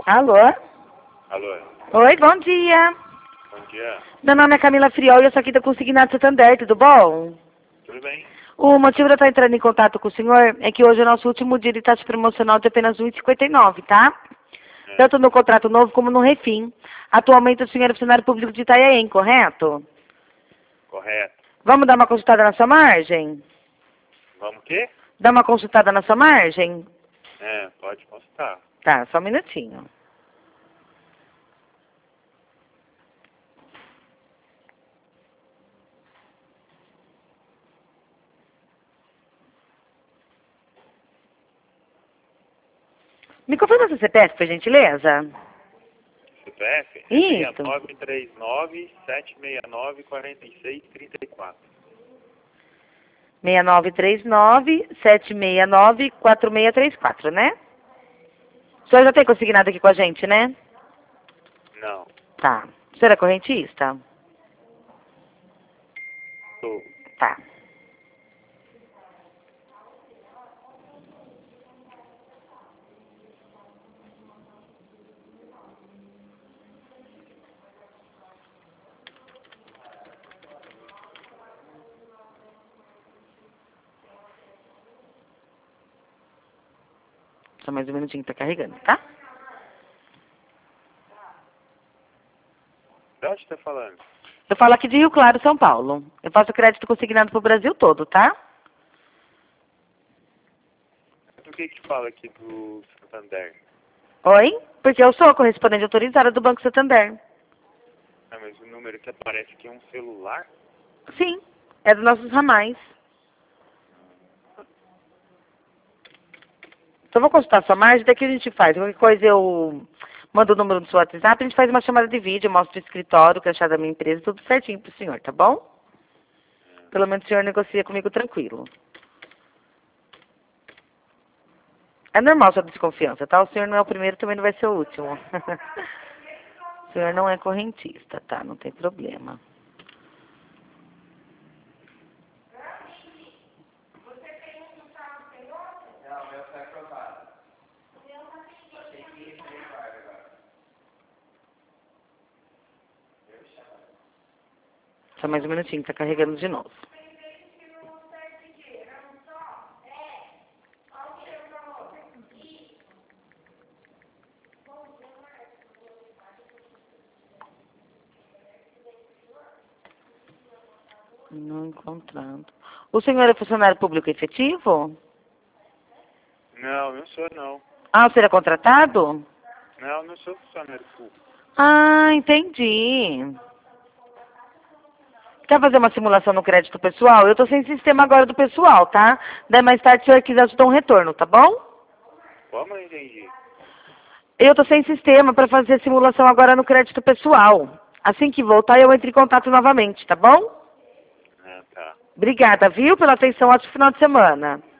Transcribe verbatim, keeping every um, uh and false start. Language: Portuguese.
Alô? Alô? Oi, bom dia. Bom dia. Meu nome é Camila Friol e eu sou aqui da Consignado Santander, tudo bom? Tudo bem? O motivo de eu estar entrando em contato com o senhor é que hoje é o nosso último dia de taxa promocional de apenas um real e cinquenta e nove centavos, tá? É, Tanto no contrato novo como no refim. Atualmente o senhor é funcionário público de Itanhaém, correto? correto. Vamos dar uma consultada na sua margem? Vamos o quê? Dar uma consultada na sua margem? É, pode consultar. Tá, só um minutinho. Me confirma seu C P F, por gentileza? C P F? Isso. seis nove três nove, sete seis nove, quatro seis três quatro. seis nove três nove, sete seis nove, quatro seis três quatro, né? O senhor já tem consignado aqui com a gente, né? Não. Tá. O senhor é correntista? Tô. Tá. Só mais um minutinho, tá carregando, tá? De onde tá falando? Eu falo aqui de Rio Claro, São Paulo. Eu faço crédito consignado pro Brasil todo, tá? Por que que fala aqui do Santander? Oi? Porque eu sou a correspondente autorizada do Banco Santander. Ah, mas o número que aparece aqui é um celular? Sim, é dos nossos ramais. Então, vou consultar a sua margem, daqui a gente faz. Qualquer coisa eu mando o número do seu WhatsApp, a gente faz uma chamada de vídeo, eu mostro o escritório, o crachá da minha empresa, tudo certinho pro senhor, tá bom? Pelo menos o senhor negocia comigo tranquilo. É normal sua desconfiança, tá? O senhor não é o primeiro, também não vai ser o último. O senhor não é correntista, tá? Não tem problema. Só mais um minutinho, tá carregando de novo. Não encontrando. O senhor é funcionário público efetivo? Não, não sou não. Ah, o senhor é contratado? Não, não sou funcionário público. Ah, entendi. Quer fazer uma simulação no crédito pessoal? Eu tô sem sistema agora do pessoal, tá? Daí mais tarde, se o senhor quiser, eu te dou um retorno, tá bom? Como eu entendi? Eu tô sem sistema para fazer a simulação agora no crédito pessoal. Assim que voltar, eu entro em contato novamente, tá bom? Ah, tá. Obrigada, viu, pela atenção. Ótimo final de semana.